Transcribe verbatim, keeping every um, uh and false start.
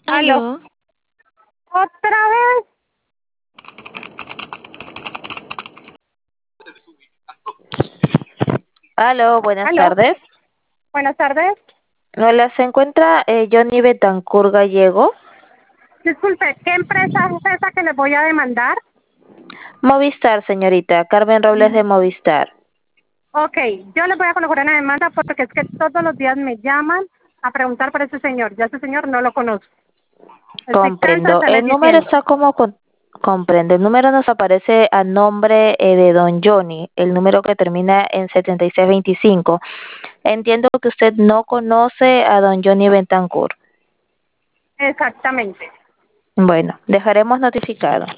Aló. Aló. ¿Otra vez? Aló, buenas Aló. tardes. Buenas tardes. Hola, ¿se encuentra eh, Johnny Betancourt Gallego? Disculpe, ¿qué empresa es esa que le voy a demandar? Movistar, señorita. Carmen Robles de Movistar. Ok, yo le voy a colocar una demanda porque es que todos los días me llaman a preguntar por ese señor. Ya ese señor no lo conozco. Estoy cansa de Comprendo. estarles El número diciendo. está como con... Comprende. El número nos aparece a nombre eh, de don Johnny, el número que termina en setenta y seis veinticinco. Entiendo que usted no conoce a don Johnny Betancourt. Exactamente. Bueno, dejaremos notificado.